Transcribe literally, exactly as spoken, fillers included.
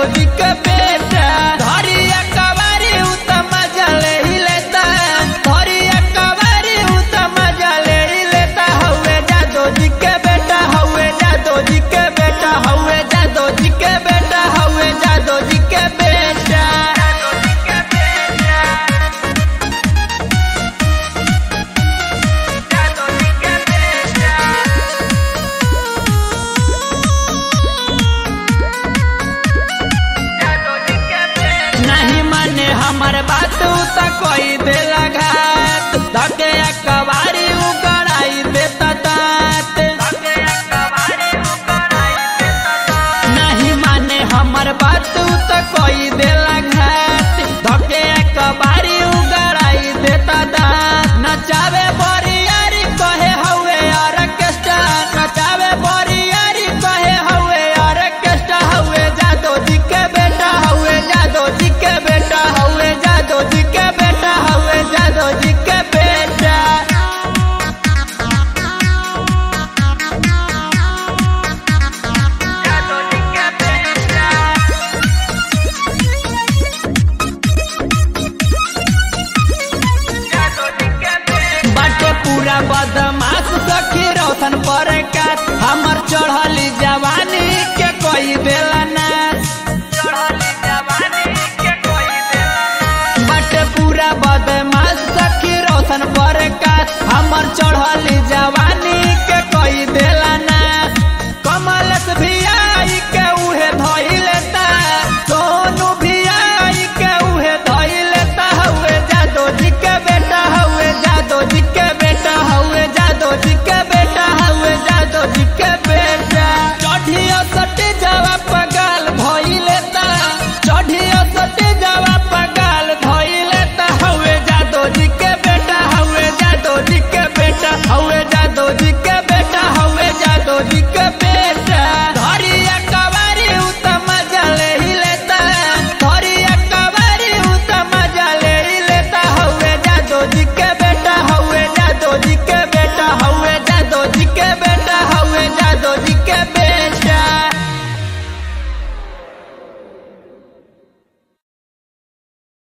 जी के बेटा धरिया कवारी उ त मजा ले ही लेता धरिया कवारी उ त मजा ले ही लेता हवे जादो जी के बेटा हवे जादो जी के बेटा हवे जादो जी के बेटा हवे जादो जी के बेटा नहीं माने हमारे बात त कोई देला घात धके कवारी उ गड़ाई देता तात नहीं माने हमारे बात त